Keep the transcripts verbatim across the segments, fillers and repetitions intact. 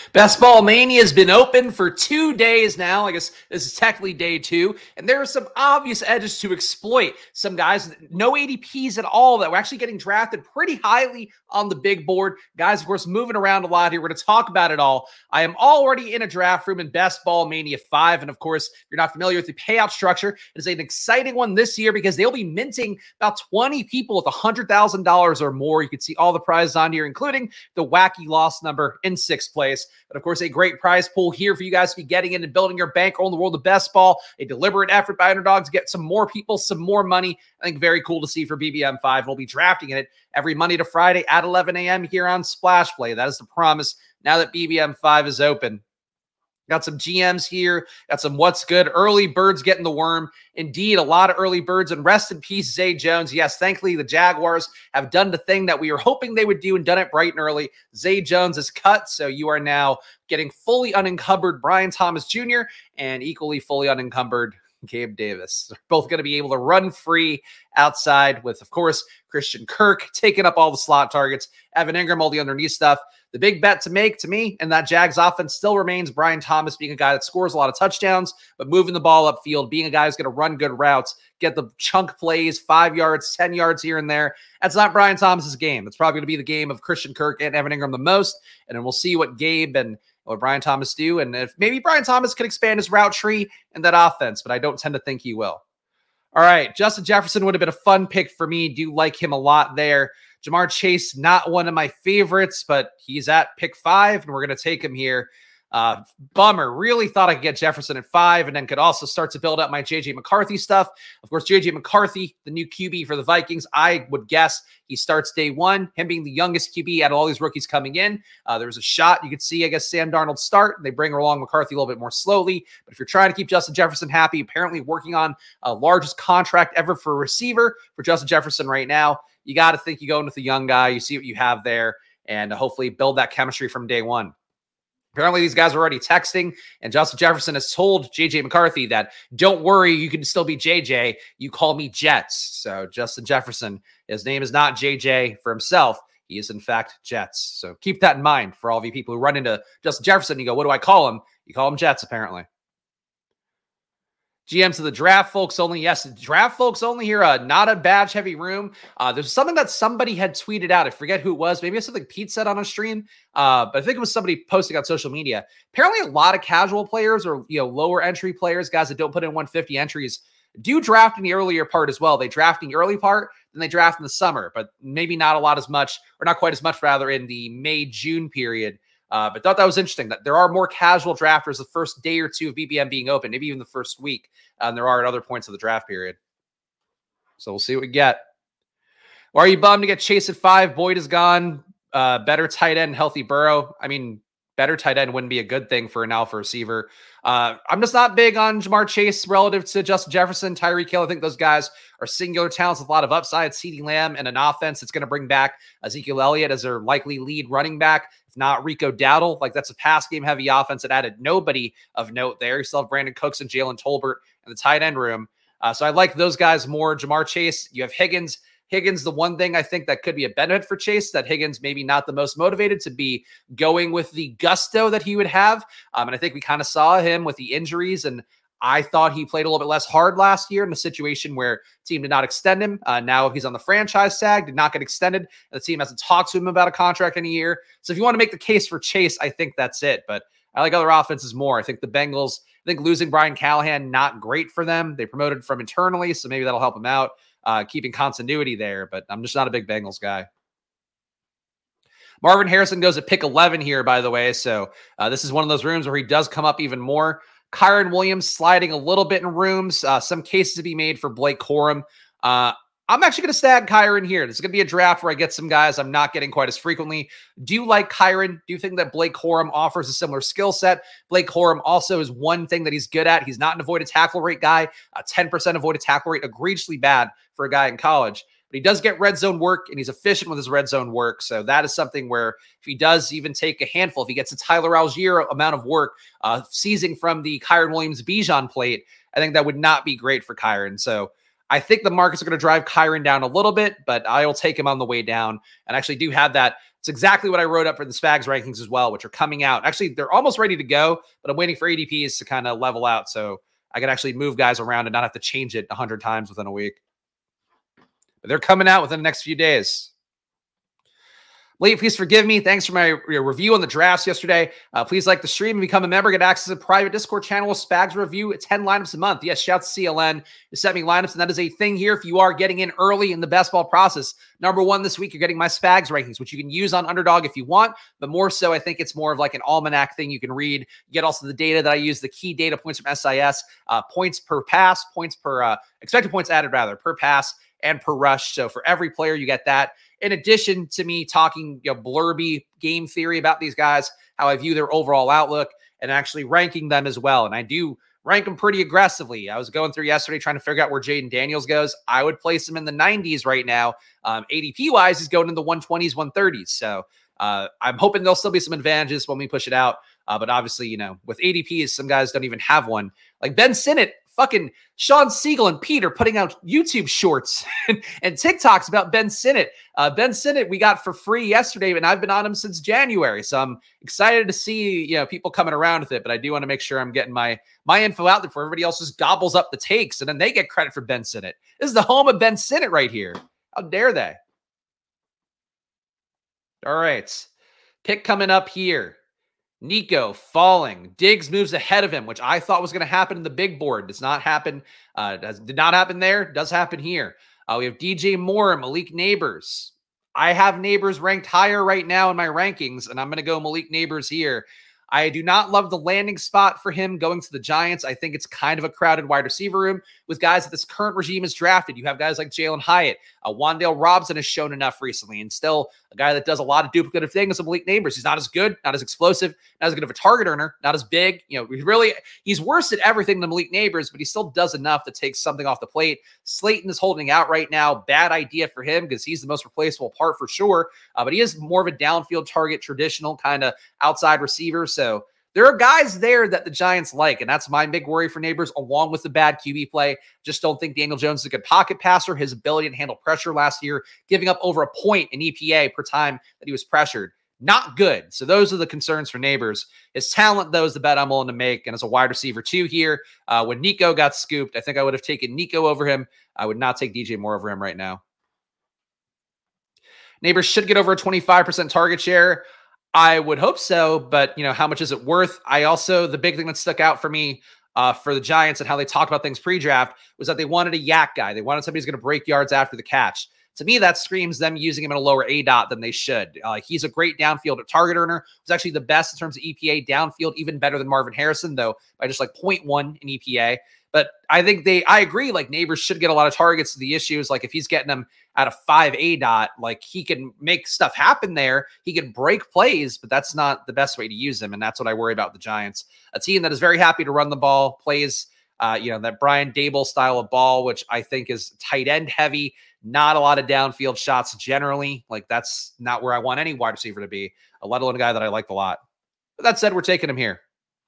Best Ball Mania has been open for two days now. I guess this is technically day two. And there are some obvious edges to exploit. Some guys, no A D Ps at all, that were actually getting drafted pretty highly on the big board. Guys, of course, moving around a lot here. We're going to talk about it all. I am already in a draft room in Best Ball Mania five. And of course, if you're not familiar with the payout structure, it is an exciting one this year because they'll be minting about twenty people with one hundred thousand dollars or more. You can see all the prizes on here, including the wacky loss number in sixth place. But of course, a great prize pool here for you guys to be getting in and building your bankroll in the world of best ball. A deliberate effort by Underdog to get some more people, some more money. I think very cool to see for B B M five. We'll be drafting in it every Monday to Friday at eleven a.m. here on Splash Play. That is the promise now that B B M five is open. Got some G Ms here. Got some what's good. Early birds getting the worm. Indeed, a lot of early birds. And rest in peace, Zay Jones. Yes, thankfully, the Jaguars have done the thing that we were hoping they would do and done it bright and early. Zay Jones is cut, so you are now getting fully unencumbered Brian Thomas Junior and equally fully unencumbered Gabe Davis. They're both going to be able to run free outside with, of course, Christian Kirk taking up all the slot targets, Evan Ingram, all the underneath stuff. The big bet to make to me and that Jags offense still remains Brian Thomas being a guy that scores a lot of touchdowns, but moving the ball upfield, being a guy who's going to run good routes, get the chunk plays, five yards, ten yards here and there. That's not Brian Thomas's game. It's probably going to be the game of Christian Kirk and Evan Ingram the most. And then we'll see what Gabe and what Brian Thomas do. And if maybe Brian Thomas could expand his route tree and that offense, but I don't tend to think he will. All right. Justin Jefferson would have been a fun pick for me. Do like him a lot there. Ja'Marr Chase, not one of my favorites, but he's at pick five, and we're going to take him here. Uh, bummer. Really thought I could get Jefferson at five and then could also start to build up my J J McCarthy stuff. Of course, J J McCarthy, the new Q B for the Vikings, I would guess he starts day one. Him being the youngest Q B out of all these rookies coming in. Uh, there was a shot you could see, I guess, Sam Darnold start. They bring along McCarthy a little bit more slowly. But if you're trying to keep Justin Jefferson happy, apparently working on a largest contract ever for a receiver for Justin Jefferson right now, you got to think you go in with a young guy. You see what you have there and hopefully build that chemistry from day one. Apparently, these guys are already texting, and Justin Jefferson has told J J McCarthy that, don't worry, you can still be J J. You call me Jets. So Justin Jefferson, his name is not J J for himself. He is, in fact, Jets. So keep that in mind for all of you people who run into Justin Jefferson. You go, what do I call him? You call him Jets, apparently. G Ms of the draft folks only. Yes, draft folks only here. Uh, not a badge heavy room. Uh, there's something that somebody had tweeted out. I forget who it was. Maybe it's something Pete said on a stream. Uh, but I think it was somebody posting on social media. Apparently a lot of casual players or, you know, lower entry players, guys that don't put in one hundred fifty entries, do draft in the earlier part as well. They draft in the early part, then they draft in the summer, but maybe not a lot as much, or not quite as much rather, in the May, June period. Uh, but thought that was interesting that there are more casual drafters the first day or two of B B M being open, maybe even the first week, uh, and there are at other points of the draft period. So we'll see what we get. Or are you bummed to get Chase at five? Boyd is gone. Uh, better tight end, healthy Burrow. I mean, better tight end wouldn't be a good thing for an alpha receiver. Uh, I'm just not big on Ja'Marr Chase relative to Justin Jefferson, Tyreek Hill. I think those guys are singular talents with a lot of upside. CeeDee Lamb and an offense that's going to bring back Ezekiel Elliott as their likely lead running back. If not Rico Dowdle, like that's a pass game heavy offense that added nobody of note there. You still have Brandon Cooks and Jalen Tolbert in the tight end room. Uh, so I like those guys more. Ja'Marr Chase, you have Higgins. Higgins, the one thing I think that could be a benefit for Chase, that Higgins maybe not the most motivated to be going with the gusto that he would have. Um, and I think we kind of saw him with the injuries, and I thought he played a little bit less hard last year in a situation where the team did not extend him. Uh, now he's on the franchise tag, did not get extended. And the team hasn't talked to him about a contract in a year. So if you want to make the case for Chase, I think that's it. But I like other offenses more. I think the Bengals, I think losing Brian Callahan, not great for them. They promoted from internally, so maybe that'll help them out. Uh, keeping continuity there, but I'm just not a big Bengals guy. Marvin Harrison goes at pick eleven here, by the way. So uh, this is one of those rooms where he does come up even more. Kyron Williams sliding a little bit in rooms. Uh, some cases to be made for Blake Corum. Uh, I'm actually going to stag Kyron here. This is going to be a draft where I get some guys I'm not getting quite as frequently. Do you like Kyron? Do you think that Blake Corum offers a similar skill set? Blake Corum also is one thing that he's good at. He's not an avoided tackle rate guy. A ten percent avoided tackle rate, egregiously bad for a guy in college. But he does get red zone work, and he's efficient with his red zone work. So that is something where if he does even take a handful, if he gets a Tyler Algier amount of work, uh, seizing from the Kyron Williams Bijan plate, I think that would not be great for Kyron. So I think the markets are going to drive Kyren down a little bit, but I'll take him on the way down. And actually do have that. It's exactly what I wrote up for the Spags rankings as well, which are coming out. Actually, they're almost ready to go, but I'm waiting for A D Ps to kind of level out so I can actually move guys around and not have to change it a hundred times within a week. But they're coming out within the next few days. Lee, please forgive me. Thanks for my your review on the drafts yesterday. Uh, please like the stream and become a member. Get access to a private Discord channel with Spags review. It's ten lineups a month. Yes, shout to C L N to set me lineups, and that is a thing here if you are getting in early in the best ball process. Number one this week, you're getting my Spags rankings, which you can use on Underdog if you want, but more so, I think it's more of like an almanac thing you can read. You get also the data that I use, the key data points from S I S, uh, points per pass, points per uh, expected points added rather per pass and per rush. So for every player, you get that. In addition to me talking, you know, blurby game theory about these guys, how I view their overall outlook, and actually ranking them as well. And I do rank them pretty aggressively. I was going through yesterday trying to figure out where Jaden Daniels goes. I would place him in the nineties right now. Um, A D P-wise, he's going in the one twenties, one thirties. So uh, I'm hoping there'll still be some advantages when we push it out. Uh, but obviously, you know, with A D Ps, some guys don't even have one. Like Ben Sinnott, fucking Sean Siegel and Pete are putting out YouTube shorts and, and TikToks about Ben Sinnott. Uh, Ben Sinnott we got for free yesterday, and I've been on him since January. So I'm excited to see, you know, people coming around with it. But I do want to make sure I'm getting my my info out there before everybody else just gobbles up the takes, and then they get credit for Ben Sinnott. This is the home of Ben Sinnott right here. How dare they? All right. Pick coming up here. Nico falling. Diggs moves ahead of him, which I thought was going to happen in the big board. Does not happen. Uh, does, did not happen there. Does happen here. Uh, we have D J Moore and Malik Neighbors. I have Neighbors ranked higher right now in my rankings, and I'm going to go Malik Neighbors here. I do not love the landing spot for him going to the Giants. I think it's kind of a crowded wide receiver room with guys that this current regime has drafted. You have guys like Jalen Hyatt. Uh, Wan'Dale Robinson has shown enough recently, and still a guy that does a lot of duplicative things with Malik Neighbors. He's not as good, not as explosive, not as good of a target earner, not as big. You know, he really, he's worse at everything than Malik Neighbors, but he still does enough to take something off the plate. Slayton is holding out right now. Bad idea for him because he's the most replaceable part for sure, uh, but he is more of a downfield target, traditional kind of outside receiver, so there are guys there that the Giants like, and that's my big worry for Neighbors, along with the bad Q B play. Just don't think Daniel Jones is a good pocket passer. His ability to handle pressure last year, giving up over a point in E P A per time that he was pressured. Not good. So those are the concerns for Neighbors. His talent, though, is the bet I'm willing to make. And as a wide receiver, too, here, uh, when Nico got scooped, I think I would have taken Nico over him. I would not take D J Moore over him right now. Neighbors should get over a twenty-five percent target share. I would hope so, but, you know, how much is it worth? I also, the big thing that stuck out for me uh, for the Giants and how they talked about things pre-draft was that they wanted a yak guy. They wanted somebody who's going to break yards after the catch. To me, that screams them using him in a lower A DOT than they should. Uh, he's a great downfield target earner. He's actually the best in terms of E P A downfield, even better than Marvin Harrison, though, by just like zero point one in E P A. But I think they, I agree, like Neighbors should get a lot of targets. The issue is like if he's getting them at a five A dot, like he can make stuff happen there. He can break plays, but that's not the best way to use him. And that's what I worry about the Giants. A team that is very happy to run the ball, plays, uh, you know, that Brian Dable style of ball, which I think is tight end heavy, not a lot of downfield shots generally. Like that's not where I want any wide receiver to be, let alone a guy that I liked a lot. But that said, we're taking him here.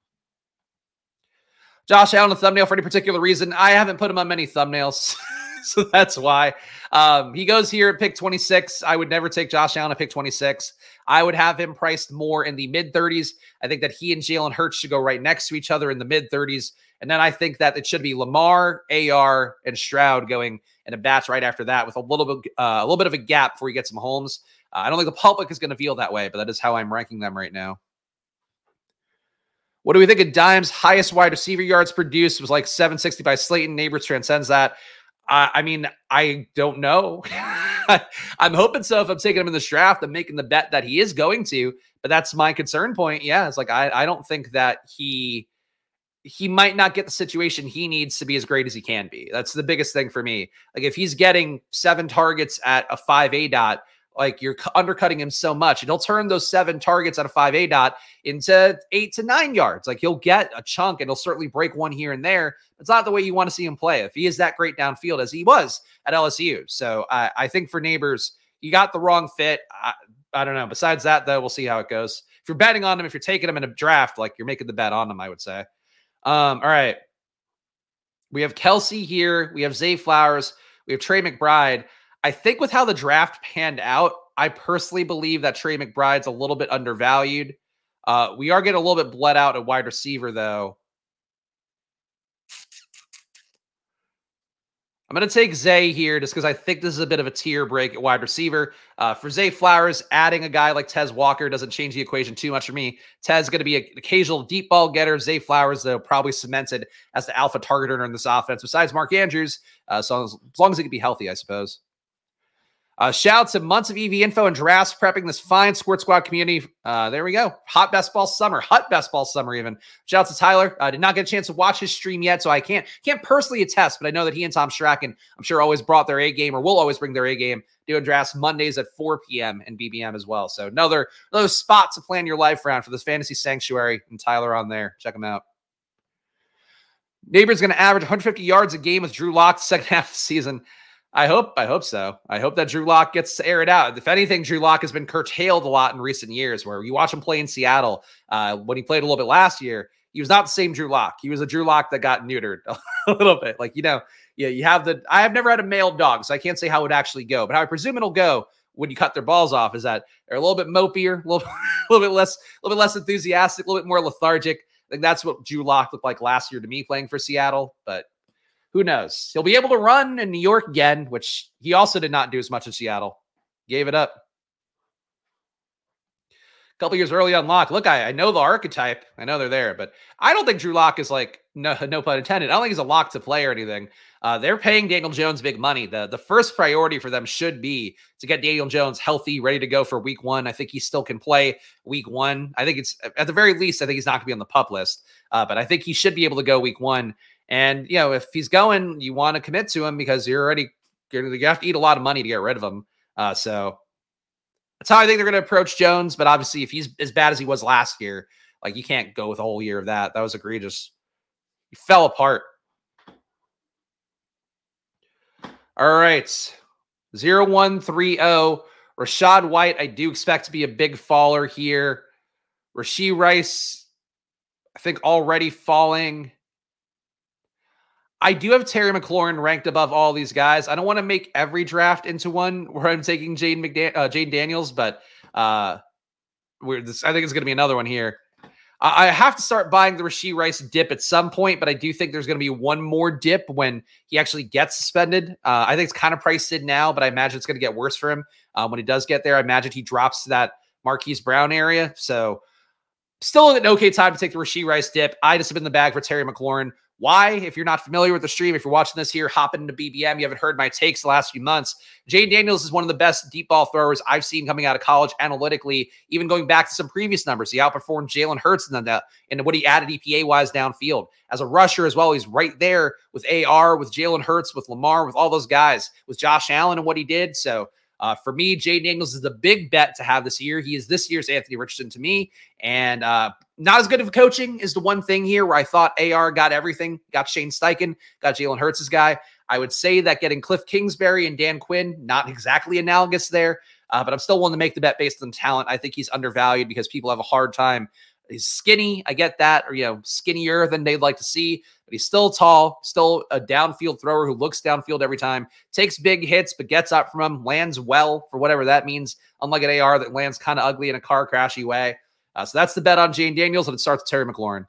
Josh Allen, a thumbnail for any particular reason. I haven't put him on many thumbnails, so that's why. Um, he goes here at pick twenty-six. I would never take Josh Allen at pick twenty-six. I would have him priced more in the mid-thirties. I think that he and Jalen Hurts should go right next to each other in the mid-thirties. And then I think that it should be Lamar, A R, and Stroud going in a batch right after that with a little bit uh, a little bit of a gap before you get some Mahomes. Uh, I don't think the public is going to feel that way, but that is how I'm ranking them right now. What do we think of Dime's highest wide receiver yards produced was like seven sixty by Slayton. Neighbors transcends that. Uh, I mean, I don't know. I'm hoping so. If I'm taking him in this draft, I'm making the bet that he is going to, but that's my concern point. Yeah. It's like, I, I don't think that he, he might not get the situation he needs to be as great as he can be. That's the biggest thing for me. Like if he's getting seven targets at a five A dot, like you're undercutting him so much, and he'll turn those seven targets at a five A dot into eight to nine yards. Like he'll get a chunk and he'll certainly break one here and there. It's not the way you want to see him play if he is that great downfield as he was at L S U. So I, I think for Neighbors, you got the wrong fit. I, I don't know. Besides that, though, we'll see how it goes. If you're betting on him, if you're taking him in a draft, like you're making the bet on him, I would say. Um, all right. We have Kelsey here. We have Zay Flowers. We have Trey McBride. I think with how the draft panned out, I personally believe that Trey McBride's a little bit undervalued. Uh, we are getting a little bit bled out at wide receiver, though. I'm going to take Zay here just because I think this is a bit of a tier break at wide receiver. Uh, for Zay Flowers, adding a guy like Tez Walker doesn't change the equation too much for me. Tez going to be an occasional deep ball getter. Zay Flowers, though, probably cemented as the alpha targeter in this offense besides Mark Andrews. Uh, so as, as long as he can be healthy, I suppose. Uh, shout out to months of E V info and drafts prepping this fine Sports Squad community. Uh, there we go. Hot best ball summer. Hot best ball summer even. Shout out to Tyler. I uh, did not get a chance to watch his stream yet, so I can't can't personally attest, but I know that he and Tom Strachan, I'm sure, always brought their A game or will always bring their A game doing drafts Mondays at four p.m. and B B M as well. So another, another spot to plan your life around for this fantasy sanctuary, and Tyler on there. Check him out. Neighbor's going to average one hundred fifty yards a game with Drew Lock the second half of the season. I hope, I hope so. I hope that Drew Lock gets to air it out. If anything, Drew Lock has been curtailed a lot in recent years, where you watch him play in Seattle. Uh, when he played a little bit last year, he was not the same Drew Lock. He was a Drew Lock that got neutered a little bit. Like, you know, yeah, you have the, I have never had a male dog, so I can't say how it would actually go, but how I presume it'll go when you cut their balls off is that they're a little bit mopier, a little, a little bit less, a little bit less enthusiastic, a little bit more lethargic. I think that's what Drew Lock looked like last year to me playing for Seattle, but who knows? He'll be able to run in New York again, which he also did not do as much in Seattle. Gave it up. A couple years early on Lock. Look, I, I know the archetype. I know they're there, but I don't think Drew Lock is like, no, no pun intended. I don't think he's a lock to play or anything. Uh, they're paying Daniel Jones big money. The, the first priority for them should be to get Daniel Jones healthy, ready to go for week one. I think he still can play week one. I think it's, at the very least, I think he's not going to be on the PUP list, uh, but I think he should be able to go week one. And, you know, if he's going, you want to commit to him because you're already, you're, you have to eat a lot of money to get rid of him. Uh, so that's how I think they're going to approach Jones. But obviously, if he's as bad as he was last year, like, you can't go with a whole year of that. That was egregious. He fell apart. All right. zero one three zero. Rachaad White, I do expect to be a big faller here. Rashee Rice, I think already falling. I do have Terry McLaurin ranked above all these guys. I don't want to make every draft into one where I'm taking Jane McDan- uh, Jane Daniels, but uh, we're this, I think it's going to be another one here. I, I have to start buying the Rashee Rice dip at some point, but I do think there's going to be one more dip when he actually gets suspended. Uh, I think it's kind of priced in now, but I imagine it's going to get worse for him uh, when he does get there. I imagine he drops to that Marquise Brown area. So still an okay time to take the Rashee Rice dip. I just have in the bag for Terry McLaurin. Why? If you're not familiar with the stream, if you're watching this here, hop into B B M. You haven't heard my takes the last few months. Jane Daniels is one of the best deep ball throwers I've seen coming out of college analytically, even going back to some previous numbers. He outperformed Jalen Hurts in, the, in what he added E P A-wise downfield. As a rusher as well, he's right there with A R, with Jalen Hurts, with Lamar, with all those guys, with Josh Allen and what he did. So uh, for me, Jane Daniels is the big bet to have this year. He is this year's Anthony Richardson to me. And uh, not as good of coaching is the one thing here where I thought A R got everything, got Shane Steichen, got Jalen Hurts' guy. I would say that getting Cliff Kingsbury and Dan Quinn, not exactly analogous there, uh, but I'm still willing to make the bet based on talent. I think he's undervalued because people have a hard time. He's skinny. I get that, or, you know, skinnier than they'd like to see, but he's still tall, still a downfield thrower who looks downfield every time, takes big hits, but gets up from them, lands well for whatever that means, unlike an A R that lands kind of ugly in a car crashy way. Uh, so that's the bet on Jane Daniels, and it starts with Terry McLaurin.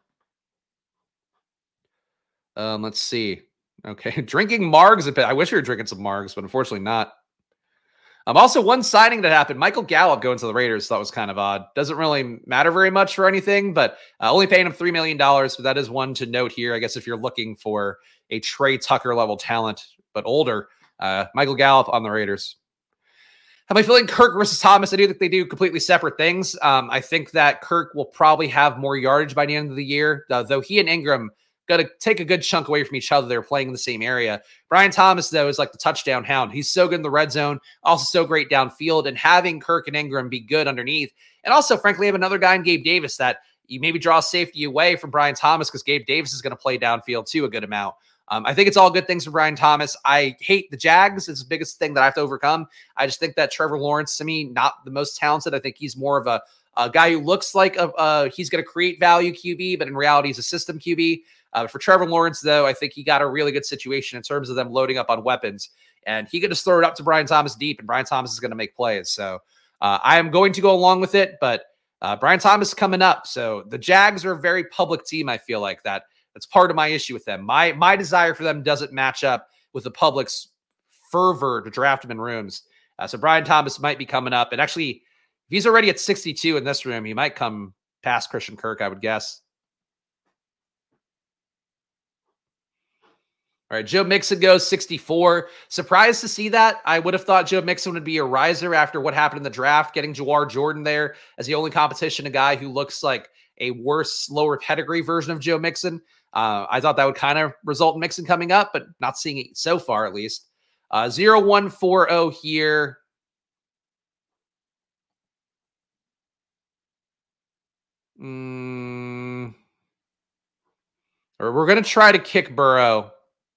Um, let's see. Okay, drinking Margs a bit. I wish we were drinking some Margs, but unfortunately not. Um, also, one signing that happened, Michael Gallup going to the Raiders, thought was kind of odd. Doesn't really matter very much for anything, but uh, only paying him three million dollars. But that is one to note here, I guess, if you're looking for a Trey Tucker level talent, but older. Uh, Michael Gallup on the Raiders. Am I feeling Kirk versus Thomas? I do think they do completely separate things. Um, I think that Kirk will probably have more yardage by the end of the year, uh, though he and Ingram got to take a good chunk away from each other. They're playing in the same area. Brian Thomas, though, is like the touchdown hound. He's so good in the red zone, also so great downfield, and having Kirk and Ingram be good underneath. And also, frankly, have another guy in Gabe Davis that you maybe draw safety away from Brian Thomas because Gabe Davis is going to play downfield too a good amount. Um, I think it's all good things for Brian Thomas. I hate the Jags. It's the biggest thing that I have to overcome. I just think that Trevor Lawrence, to me, not the most talented. I think he's more of a, a guy who looks like a, uh, he's going to create value Q B, but in reality, he's a system Q B. Uh, for Trevor Lawrence, though, I think he got a really good situation in terms of them loading up on weapons. And he could just throw it up to Brian Thomas deep, and Brian Thomas is going to make plays. So uh, I am going to go along with it, but uh, Brian Thomas is coming up. So the Jags are a very public team, I feel like that. That's part of my issue with them. My, my desire for them doesn't match up with the public's fervor to draft him in rooms. Uh, so Brian Thomas might be coming up. And actually, if he's already at sixty-two in this room, he might come past Christian Kirk, I would guess. All right, Joe Mixon goes sixty-four. Surprised to see that. I would have thought Joe Mixon would be a riser after what happened in the draft, getting Jawar Jordan there as the only competition, a guy who looks like a worse, lower pedigree version of Joe Mixon. Uh, I thought that would kind of result in Mixon coming up, but not seeing it so far, at least. Uh, zero one four zero here. Mm. Or we're going to try to kick Burrow.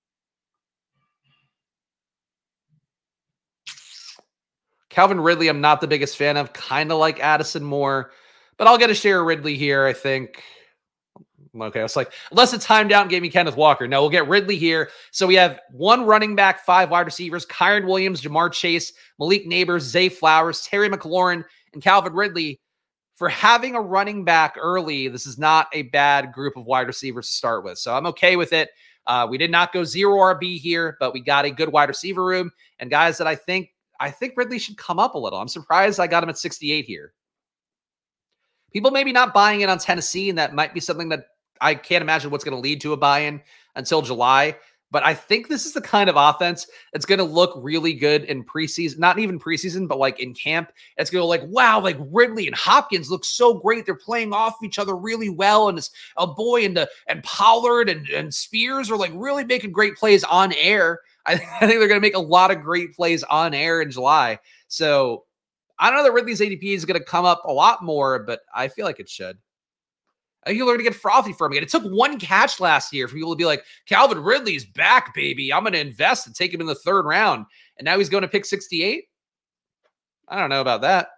Calvin Ridley, I'm not the biggest fan of. Kind of like Addison more. But I'll get a share of Ridley here, I think. Okay, I was like, unless it's timed out and gave me Kenneth Walker. No, we'll get Ridley here. So we have one running back, five wide receivers, Kyren Williams, Jamar Chase, Malik Neighbors, Zay Flowers, Terry McLaurin, and Calvin Ridley. For having a running back early, this is not a bad group of wide receivers to start with. So I'm okay with it. Uh, we did not go zero R B here, but we got a good wide receiver room and guys that I think, I think Ridley should come up a little. I'm surprised I got him at sixty-eight here. People maybe not buying in on Tennessee, and that might be something that I can't imagine what's going to lead to a buy-in until July. But I think this is the kind of offense that's going to look really good in preseason, not even preseason, but like in camp. It's going to go like, wow, like Ridley and Hopkins look so great. They're playing off each other really well. And it's a boy and, the, and Pollard and, and Spears are like really making great plays on air. I, I think they're going to make a lot of great plays on air in July. So I don't know that Ridley's A D P is going to come up a lot more, but I feel like it should. I think you're going to get frothy from it. It took one catch last year for people to be like, Calvin Ridley's back, baby. I'm going to invest and take him in the third round. And now he's going to pick sixty-eight. I don't know about that.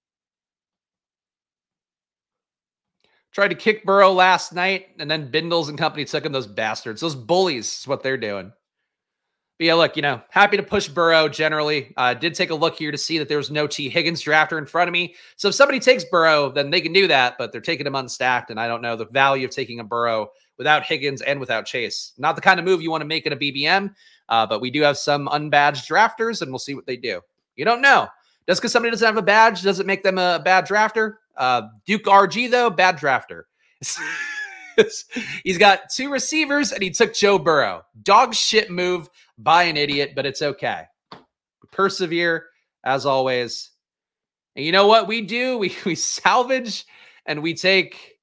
Tried to kick Burrow last night, and then Bindles and company took him. Those bastards. Those bullies is what they're doing. But yeah, look, you know, happy to push Burrow generally. I uh, did take a look here to see that there was no T. Higgins drafter in front of me. So if somebody takes Burrow, then they can do that, but they're taking him unstacked, and I don't know the value of taking a Burrow without Higgins and without Chase. Not the kind of move you want to make in a B B M, uh, but we do have some unbadged drafters, and we'll see what they do. You don't know. Just because somebody doesn't have a badge doesn't make them a bad drafter. Uh, Duke R G, though, bad drafter. He's got two receivers, and he took Joe Burrow. Dog shit move by an idiot, but it's okay. We persevere, as always. And you know what we do? We, we salvage, and we take...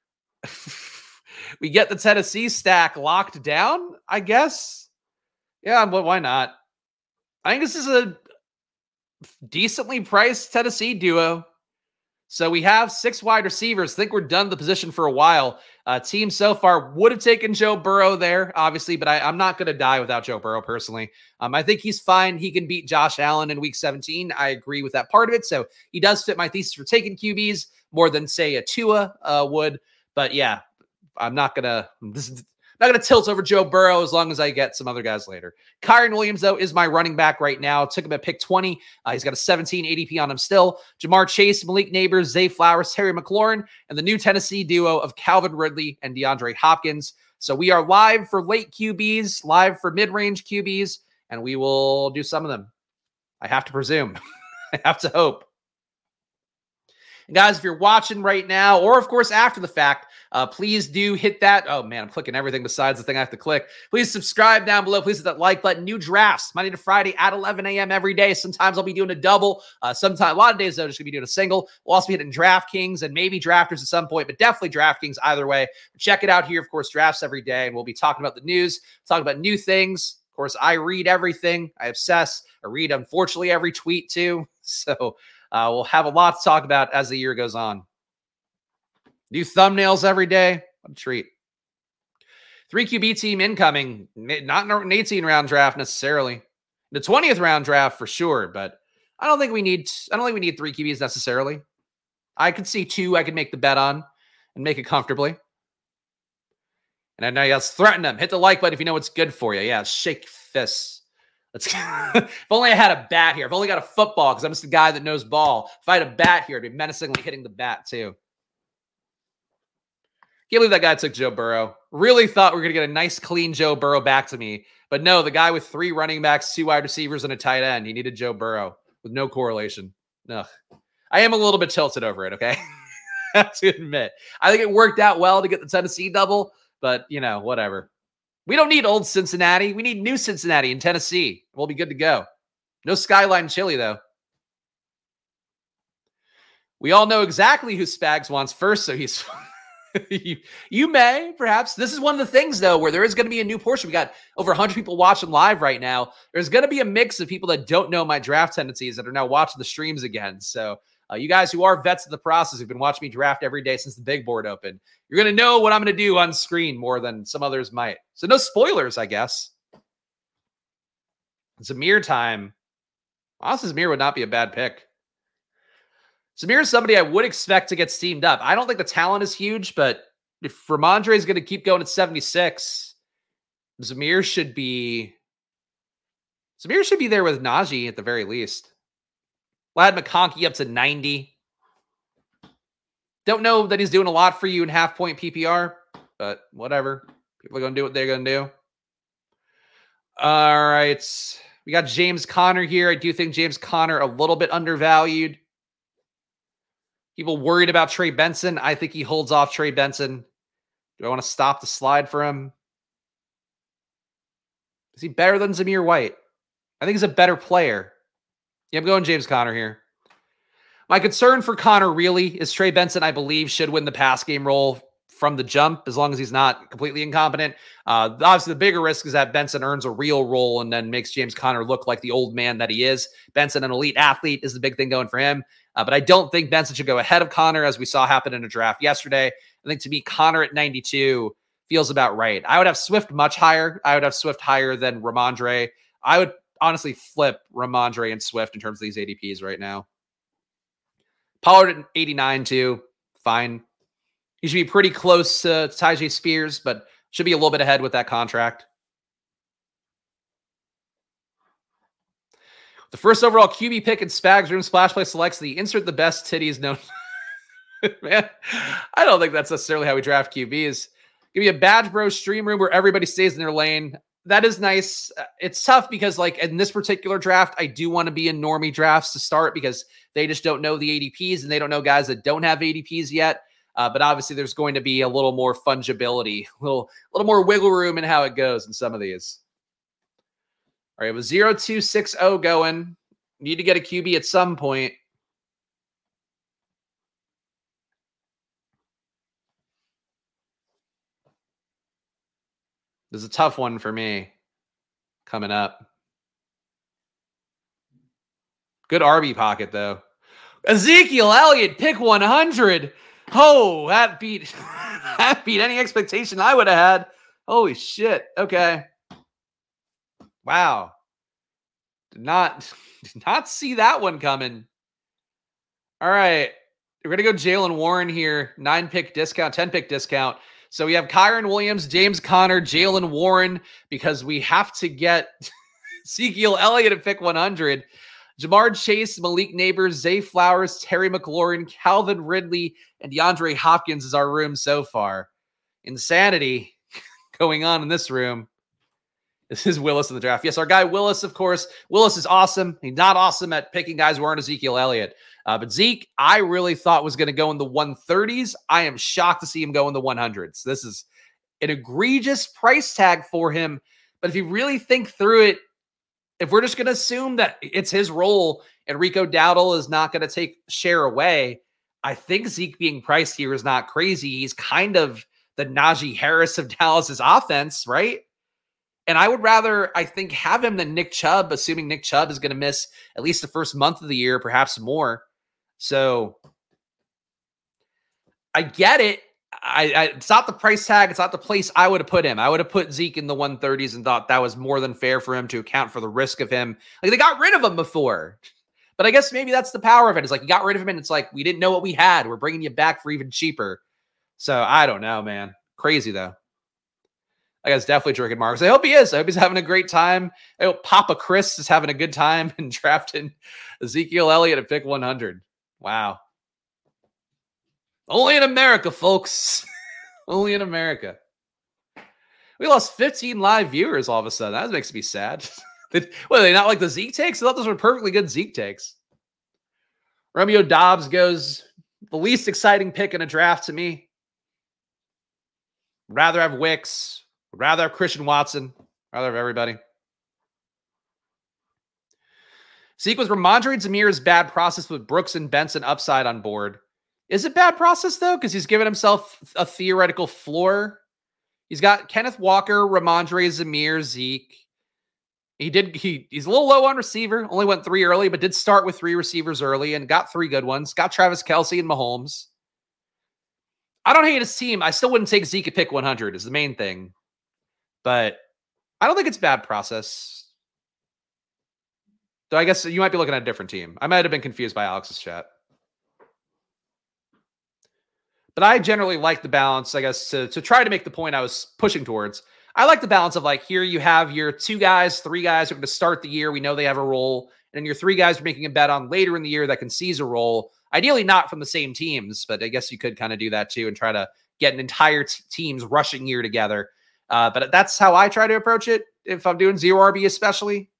we get the Tennessee stack locked down, I guess. Yeah, but why not? I think this is a decently priced Tennessee duo. So we have six wide receivers. I think we're done the position for a while. Uh, team so far would have taken Joe Burrow there, obviously, but I, I'm not going to die without Joe Burrow personally. Um, I think he's fine. He can beat Josh Allen in week seventeen. I agree with that part of it. So he does fit my thesis for taking Q Bs more than, say, a Tua uh, would. But yeah, I'm not going to... This is not going to tilt over Joe Burrow as long as I get some other guys later. Kyren Williams, though, is my running back right now. Took him at pick twenty. Uh, he's got a seventeen A D P on him still. Jamar Chase, Malik Neighbors, Zay Flowers, Terry McLaurin, and the new Tennessee duo of Calvin Ridley and DeAndre Hopkins. So we are live for late Q Bs, live for mid-range Q Bs, and we will do some of them. I have to presume. I have to hope. And guys, if you're watching right now, or of course after the fact, uh, please do hit that. Oh man, I'm clicking everything besides the thing I have to click. Please subscribe down below. Please hit that like button. New drafts Monday to Friday at eleven a.m. every day. Sometimes I'll be doing a double. Uh, sometimes a lot of days though, just gonna be doing a single. We'll also be hitting DraftKings and maybe drafters at some point, but definitely DraftKings either way. Check it out here. Of course, drafts every day, and we'll be talking about the news, talking about new things. Of course, I read everything. I obsess. I read, unfortunately, every tweet too. So uh, we'll have a lot to talk about as the year goes on. New thumbnails every day. What a treat. Three Q B team incoming. Not an eighteen round draft necessarily. The twentieth round draft for sure, but I don't think we need, I don't think we need three Q Bs necessarily. I could see two I could make the bet on and make it comfortably. And I know, yes, threaten them. Hit the like button if you know what's good for you. Yeah, shake fists. Let's. If only I had a bat here. If only I got a football, because I'm just the guy that knows ball. If I had a bat here, I'd be menacingly hitting the bat too. Can't believe that guy took Joe Burrow. Really thought we were going to get a nice, clean Joe Burrow back to me. But no, the guy with three running backs, two wide receivers, and a tight end, he needed Joe Burrow with no correlation. Ugh. I am a little bit tilted over it, okay? I have to admit. I think it worked out well to get the Tennessee double, but, you know, whatever. We don't need old Cincinnati. We need new Cincinnati in Tennessee. We'll be good to go. No Skyline chili, though. We all know exactly who Spags wants first, so he's... you, you may, perhaps. This is one of the things, though, where there is going to be a new portion. We got over one hundred people watching live right now. There's going to be a mix of people that don't know my draft tendencies that are now watching the streams again. So uh, you guys who are vets of the process, who've been watching me draft every day since the big board opened, you're going to know what I'm going to do on screen more than some others might. So no spoilers, I guess. Zamir time. Honestly, Zamir would not be a bad pick. Zamir is somebody I would expect to get steamed up. I don't think the talent is huge, but if Ramondre is going to keep going at seventy-six, Zamir should be Zamir should be there with Najee at the very least. Lad McConkey up to ninety. Don't know that he's doing a lot for you in half-point P P R, but whatever. People are going to do what they're going to do. All right. We got James Conner here. I do think James Conner a little bit undervalued. People worried about Trey Benson. I think he holds off Trey Benson. Do I want to stop the slide for him? Is he better than Zamir White? I think he's a better player. Yeah, I'm going James Conner here. My concern for Conner really is Trey Benson, I believe, should win the pass game role from the jump as long as he's not completely incompetent. Uh, obviously, the bigger risk is that Benson earns a real role and then makes James Conner look like the old man that he is. Benson, an elite athlete, is the big thing going for him. Uh, but I don't think Benson should go ahead of Conner, as we saw happen in a draft yesterday. I think to me, Conner at ninety-two feels about right. I would have Swift much higher. I would have Swift higher than Ramondre. I would honestly flip Ramondre and Swift in terms of these A D Ps right now. Pollard at eighty-nine too. Fine. He should be pretty close to Tyjae Spears, but should be a little bit ahead with that contract. The first overall Q B pick in Spags Room Splash Play selects the insert the best titties known. Man, I don't think that's necessarily how we draft Q Bs. Give me a Badge Bro stream room where everybody stays in their lane. That is nice. It's tough because, like, in this particular draft, I do want to be in normie drafts to start because they just don't know the A D Ps and they don't know guys that don't have A D Ps yet. Uh, but obviously, there's going to be a little more fungibility, a little, a little more wiggle room in how it goes in some of these. All right, with zero two six zero going, need to get a Q B at some point. This is a tough one for me coming up. Good R B pocket, though. Ezekiel Elliott, pick one hundred. Oh, that beat, that beat any expectation I would have had. Holy shit. Okay. Wow. Did not, did not see that one coming. All right. We're going to go Jaylen Warren here. Nine pick discount, ten pick discount. So we have Kyron Williams, James Conner, Jaylen Warren, because we have to get Ezekiel Elliott at pick one hundred. Jamar Chase, Malik Neighbors, Zay Flowers, Terry McLaurin, Calvin Ridley, and DeAndre Hopkins is our room so far. Insanity going on in this room. This is Willis in the draft. Yes, our guy Willis, of course. Willis is awesome. He's not awesome at picking guys who aren't Ezekiel Elliott. Uh, but Zeke, I really thought was going to go in the one thirties. I am shocked to see him go in the one hundreds. This is an egregious price tag for him. But if you really think through it, if we're just going to assume that it's his role and Rico Dowdle is not going to take share away, I think Zeke being priced here is not crazy. He's kind of the Najee Harris of Dallas's offense, right? And I would rather, I think, have him than Nick Chubb, assuming Nick Chubb is going to miss at least the first month of the year, perhaps more. So I get it. I, I it's not the price tag. It's not the place I would have put him. I would have put Zeke in the one thirties and thought that was more than fair for him to account for the risk of him. Like, they got rid of him before, but I guess maybe that's the power of it. It's like, you got rid of him and it's like, we didn't know what we had. We're bringing you back for even cheaper. So I don't know, man. Crazy though. I guess definitely drinking Marcus. I hope he is. I hope he's having a great time. I hope Papa Chris is having a good time and drafting Ezekiel Elliott at pick one hundred. Wow. Only in America, folks. Only in America. We lost fifteen live viewers all of a sudden. That makes me sad. What, are they not like the Zeke takes? I thought those were perfectly good Zeke takes. Romeo Dobbs goes the least exciting pick in a draft to me. Rather have Wicks. Rather have Christian Watson. Rather have everybody. Zeke with Ramondre Zamir's bad process with Brooks and Benson upside on board. Is it bad process, though? Because he's given himself a theoretical floor. He's got Kenneth Walker, Ramondre, Zamir, Zeke. He did. He He's a little low on receiver. Only went three early, but did start with three receivers early and got three good ones. Got Travis Kelce and Mahomes. I don't hate his team. I still wouldn't take Zeke at pick one hundred is the main thing. But I don't think it's bad process. So I guess you might be looking at a different team. I might have been confused by Alex's chat. But I generally like the balance, I guess, to, to try to make the point I was pushing towards. I like the balance of like, here you have your two guys, three guys who are going to start the year. We know they have a role. And your three guys are making a bet on later in the year that can seize a role. Ideally not from the same teams, but I guess you could kind of do that too and try to get an entire t- team's rushing year together. Uh, but that's how I try to approach it if I'm doing zero R B especially.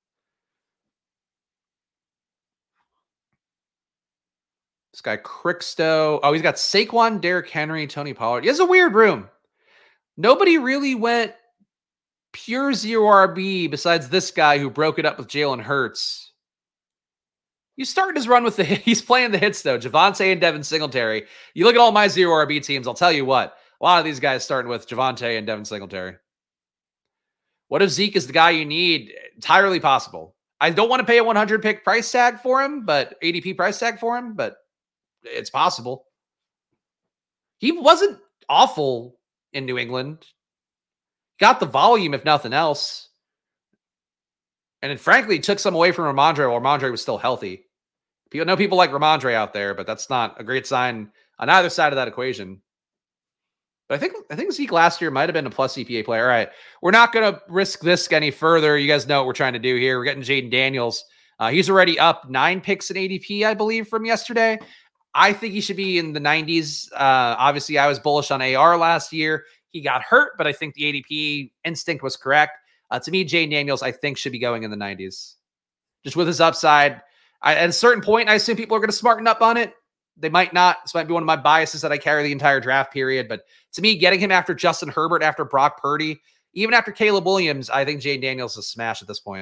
This guy, Cricksto. Oh, he's got Saquon, Derrick Henry, Tony Pollard. He has a weird room. Nobody really went pure zero R B besides this guy who broke it up with Jalen Hurts. He's starting his run with the he's playing the hits, though. Javonte and Devin Singletary. You look at all my zero R B teams, I'll tell you what. A lot of these guys starting with Javonte and Devin Singletary. What if Zeke is the guy you need? Entirely possible. I don't want to pay a one hundred pick price tag for him, but A D P price tag for him, but it's possible. He wasn't awful in New England. Got the volume, if nothing else. And it frankly took some away from Ramondre while Ramondre was still healthy. People know people like Ramondre out there, but that's not a great sign on either side of that equation. But I think I think Zeke last year might have been a plus C P A player. All right, we're not going to risk this any further. You guys know what we're trying to do here. We're getting Jaden Daniels. Uh, he's already up nine picks in A D P, I believe, from yesterday. I think he should be in the nineties. Uh, obviously, I was bullish on A R last year. He got hurt, but I think the A D P instinct was correct. Uh, to me, Jaden Daniels, I think, should be going in the nineties. Just with his upside. I, at a certain point, I assume people are going to smarten up on it. They might not. This might be one of my biases that I carry the entire draft period. But to me, getting him after Justin Herbert, after Brock Purdy, even after Caleb Williams, I think Jaden Daniels is a smash at this point.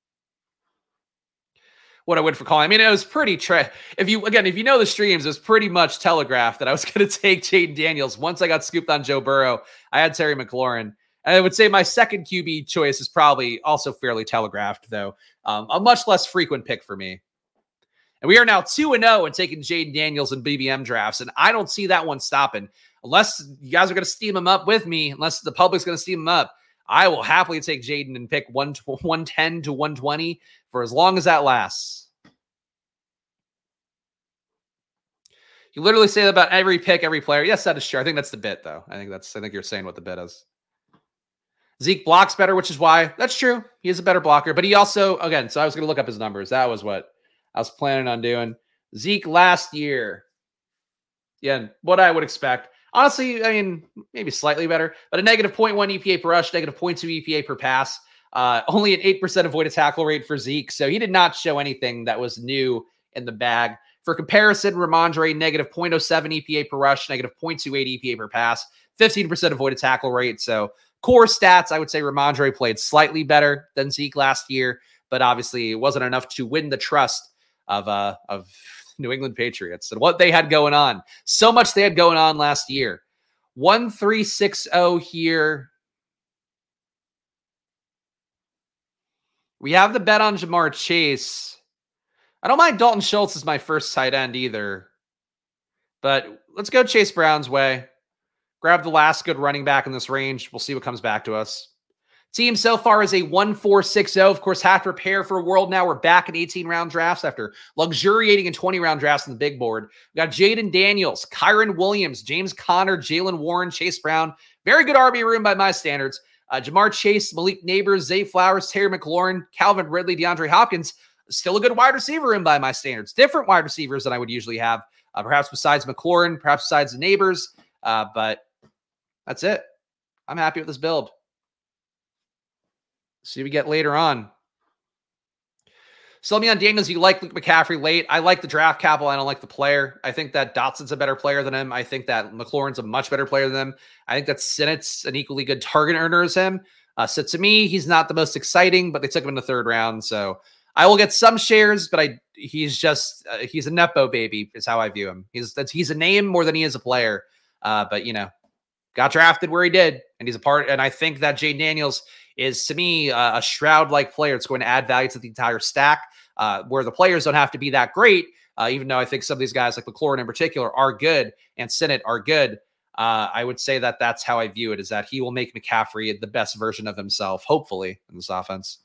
What I went for calling. I mean, it was pretty tra- if you again, if you know the streams, it was pretty much telegraphed that I was going to take Jaden Daniels. Once I got scooped on Joe Burrow, I had Terry McLaurin. And I would say my second Q B choice is probably also fairly telegraphed, though. Um, a much less frequent pick for me. And we are now two and oh and taking Jaden Daniels in B B M drafts. And I don't see that one stopping. Unless you guys are going to steam him up with me, unless the public's going to steam him up, I will happily take Jaden and pick one ten to one twenty for as long as that lasts. You literally say that about every pick, every player. Yes, that is true. I think that's the bit, though. I think that's. I think you're saying what the bit is. Zeke blocks better, which is why. That's true. He is a better blocker. But he also, again, so I was going to look up his numbers. That was what I was planning on doing. Zeke last year. Yeah, what I would expect. Honestly, I mean, maybe slightly better. But a negative point one E P A per rush, negative point two E P A per pass. Uh, only an eight percent avoided tackle rate for Zeke. So he did not show anything that was new in the bag. For comparison, Ramondre, negative point oh seven E P A per rush, negative point two eight E P A per pass, fifteen percent avoided tackle rate. So core stats, I would say Ramondre played slightly better than Zeke last year, but obviously it wasn't enough to win the trust of uh, of New England Patriots and what they had going on. So much they had going on last year. one three six zero here. We have the bet on Jamar Chase. I don't mind Dalton Schultz as my first tight end either, but let's go Chase Brown's way. Grab the last good running back in this range. We'll see what comes back to us. Team so far is a one four six zero. Of course, have to prepare for a world now. We're back in eighteen-round drafts after luxuriating in twenty-round drafts on the big board. We got Jaden Daniels, Kyron Williams, James Conner, Jalen Warren, Chase Brown. Very good R B room by my standards. Uh, Jamar Chase, Malik Neighbors, Zay Flowers, Terry McLaurin, Calvin Ridley, DeAndre Hopkins, still a good wide receiver in by my standards. Different wide receivers than I would usually have, uh, perhaps besides McLaurin, perhaps besides the Neighbors, uh, but that's it. I'm happy with this build. See what we get later on. Sell me on Daniels. You like Luke McCaffrey late. I like the draft capital. I don't like the player. I think that Dotson's a better player than him. I think that McLaurin's a much better player than him. I think that Sinnett's an equally good target earner as him. Uh, so to me, he's not the most exciting, but they took him in the third round. So I will get some shares, but I he's just uh, he's a nepo baby is how I view him. He's that's he's a name more than he is a player. Uh, but you know, got drafted where he did, and he's a part. And I think that Jayden Daniels is, to me, uh, a Stroud-like player. It's going to add value to the entire stack, uh, where the players don't have to be that great, uh, even though I think some of these guys, like McLaurin in particular, are good, and Sinnett are good. Uh, I would say that that's how I view it, is that he will make McCaffrey the best version of himself, hopefully, in this offense.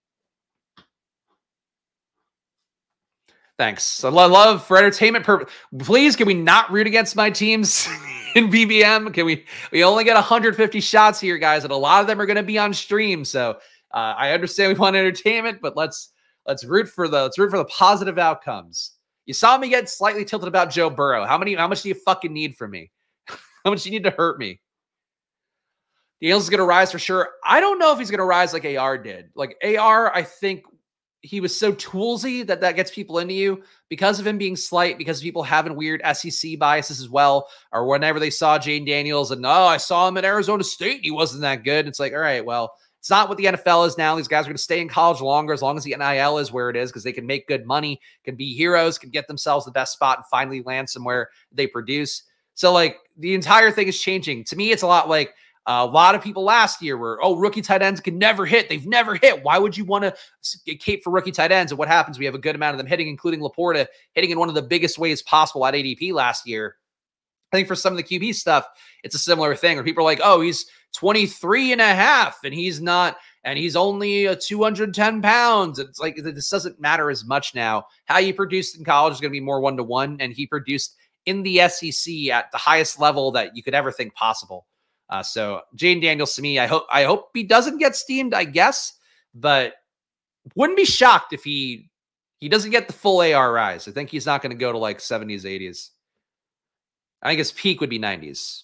Thanks. I love for entertainment purpose. Please, can we not root against my teams in B B M? Can we? We only get one hundred fifty shots here, guys, and a lot of them are going to be on stream. So uh, I understand we want entertainment, but let's let's root for the let's root for the positive outcomes. You saw me get slightly tilted about Joe Burrow. How many? How much do you fucking need from me? How much do you need to hurt me? Daniels is going to rise for sure. I don't know if he's going to rise like A R did. Like A R, I think he was so toolsy that that gets people into you because of him being slight, because people having weird S E C biases as well, or whenever they saw Jayden Daniels and, oh, I saw him at Arizona State, he wasn't that good. It's like, all right, well, it's not what the N F L is now. These guys are going to stay in college longer as long as the N I L is where it is, because they can make good money, can be heroes, can get themselves the best spot and finally land somewhere they produce. So, like, the entire thing is changing. To me, it's a lot like Uh, a lot of people last year were, oh, rookie tight ends can never hit. They've never hit. Why would you want to cape for rookie tight ends? And what happens? We have a good amount of them hitting, including Laporta, hitting in one of the biggest ways possible at A D P last year. I think for some of the Q B stuff, it's a similar thing where people are like, oh, he's twenty-three and a half and he's not, and he's only uh, two hundred ten pounds. It's like, this doesn't matter as much now. How you produced in college is going to be more one-to-one, and he produced in the S E C at the highest level that you could ever think possible. Uh, so Jayden Daniels, to me, I hope I hope he doesn't get steamed, I guess, but wouldn't be shocked if he he doesn't get the full A R rise. I think he's not going to go to like seventies, eighties. I think his peak would be nineties.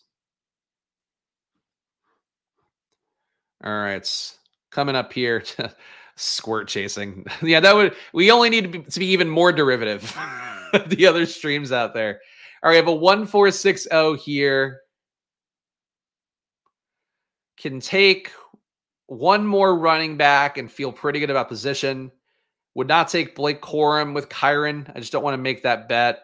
All right, coming up here to squirt chasing. Yeah, that would we only need to be, to be even more derivative. The other streams out there. All right, we have a one four six zero here. Can take one more running back and feel pretty good about position. Would not take Blake Corum with Kyron. I just don't want to make that bet.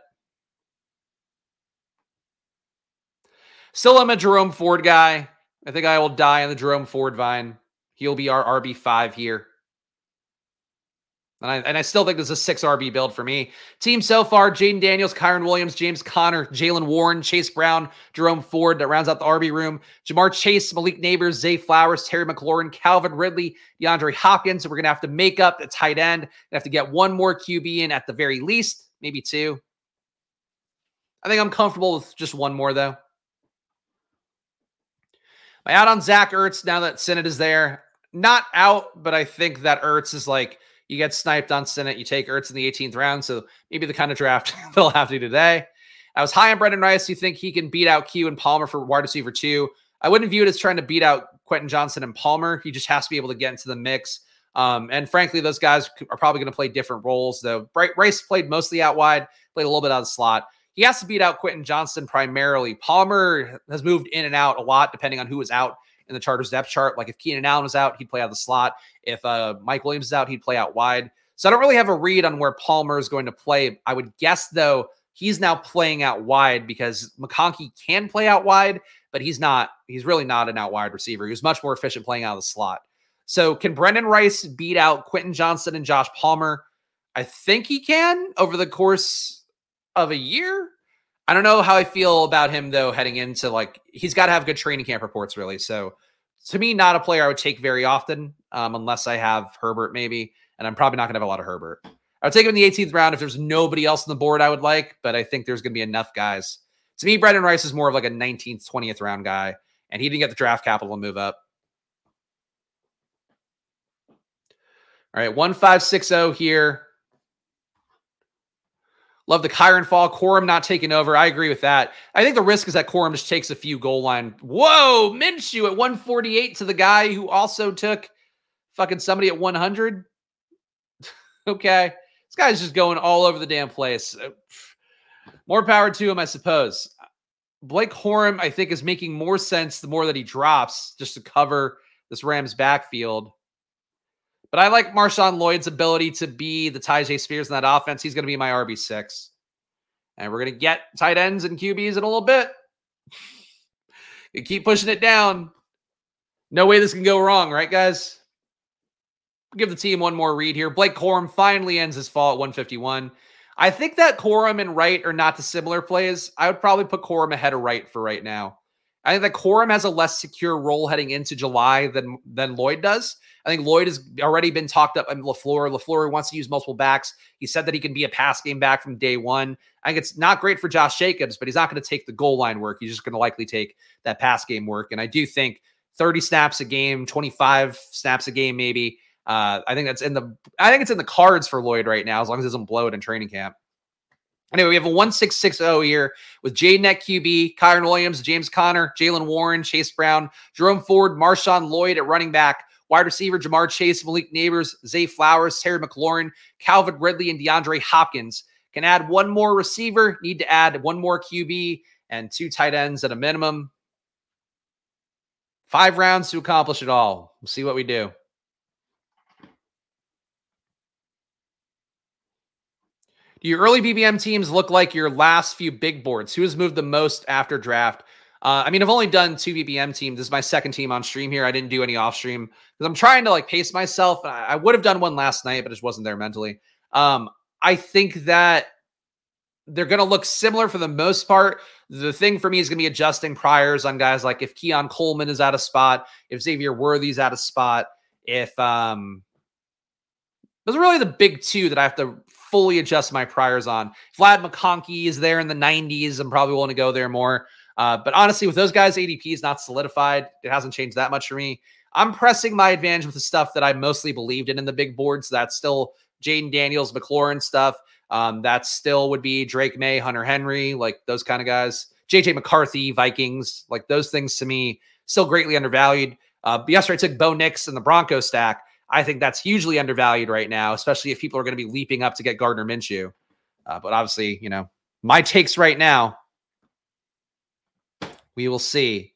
Still, I'm a Jerome Ford guy. I think I will die on the Jerome Ford vine. He'll be our R B five here. And I, and I still think this is a six R B build for me. Team so far, Jayden Daniels, Kyron Williams, James Conner, Jaylen Warren, Chase Brown, Jerome Ford. That rounds out the R B room. Jamar Chase, Malik Neighbors, Zay Flowers, Terry McLaurin, Calvin Ridley, DeAndre Hopkins. So we're going to have to make up the tight end. We have to get one more Q B in at the very least, maybe two. I think I'm comfortable with just one more, though. My out on Zach Ertz now that Sinnett is there. Not out, but I think that Ertz is like, you get sniped on Sinnett, you take Ertz in the eighteenth round, so maybe the kind of draft they'll have to do today. I was high on Brendan Rice. You think he can beat out Q and Palmer for wide receiver two? I wouldn't view it as trying to beat out Quentin Johnson and Palmer. He just has to be able to get into the mix. Um, and frankly, those guys are probably going to play different roles, though. Rice played mostly out wide, played a little bit out of the slot. He has to beat out Quentin Johnson primarily. Palmer has moved in and out a lot, depending on who is out in the Chargers depth chart. Like if Keenan Allen was out, he'd play out of the slot. If uh, Mike Williams is out, he'd play out wide. So I don't really have a read on where Palmer is going to play. I would guess, though, he's now playing out wide because McConkey can play out wide, but he's not. He's really not an out wide receiver. He was much more efficient playing out of the slot. So can Brendan Rice beat out Quentin Johnson and Josh Palmer? I think he can over the course of a year. I don't know how I feel about him, though, heading into, like, he's got to have good training camp reports, really. So, to me, not a player I would take very often, um, unless I have Herbert, maybe. And I'm probably not going to have a lot of Herbert. I would take him in the eighteenth round if there's nobody else on the board I would like, but I think there's going to be enough guys. To me, Brendan Rice is more of like a nineteenth, twentieth round guy, and he didn't get the draft capital to move up. All right, one five six zero here. Love the Kyron fall. Corum not taking over. I agree with that. I think the risk is that Corum just takes a few goal line. Whoa, Minshew at one forty-eight to the guy who also took fucking somebody at one hundred. Okay. This guy's just going all over the damn place. More power to him, I suppose. Blake Corum, I think, is making more sense the more that he drops just to cover this Rams backfield. But I like Marshawn Lloyd's ability to be the Tyjae Spears in that offense. He's going to be my R B six. And we're going to get tight ends and Q Bs in a little bit. You keep pushing it down. No way this can go wrong, right, guys? Give the team one more read here. Blake Corum finally ends his fall at one fifty-one. I think that Corum and Wright are not the similar plays. I would probably put Corum ahead of Wright for right now. I think that Corum has a less secure role heading into July than, than Lloyd does. I think Lloyd has already been talked up on LaFleur. LaFleur wants to use multiple backs. He said that he can be a pass game back from day one. I think it's not great for Josh Jacobs, but he's not going to take the goal line work. He's just going to likely take that pass game work. And I do think thirty snaps a game, twenty-five snaps a game, maybe. Uh, I think that's in the, I think it's in the cards for Lloyd right now, as long as he doesn't blow it in training camp. Anyway, we have a one six six zero here with Jaden at Q B, Kyron Williams, James Conner, Jalen Warren, Chase Brown, Jerome Ford, Marshawn Lloyd at running back, wide receiver Jamar Chase, Malik Neighbors, Zay Flowers, Terry McLaurin, Calvin Ridley, and DeAndre Hopkins. Can add one more receiver, need to add one more Q B, and two tight ends at a minimum. Five rounds to accomplish it all. We'll see what we do. Do your early B B M teams look like your last few big boards? Who has moved the most after draft? Uh, I mean, I've only done two B B M teams. This is my second team on stream here. I didn't do any off stream because I'm trying to like pace myself. I, I would have done one last night, but it just wasn't there mentally. Um, I think that they're going to look similar for the most part. The thing for me is going to be adjusting priors on guys like if Keon Coleman is out of spot, if Xavier Worthy's out of spot, if um, those are really the big two that I have to fully adjust my priors on. Vlad McConkey is there in the nineties. I'm probably willing to go there more. Uh, but honestly, with those guys, A D P is not solidified. It hasn't changed that much for me. I'm pressing my advantage with the stuff that I mostly believed in in the big boards. So that's still Jaden Daniels, McLaurin stuff. Um, that still would be Drake May, Hunter Henry, like those kind of guys. J J McCarthy, Vikings, like those things to me still greatly undervalued. Uh, but yesterday I took Bo Nix and the Broncos stack. I think that's hugely undervalued right now, especially if people are going to be leaping up to get Gardner Minshew. Uh, but obviously, you know, my takes right now, we will see.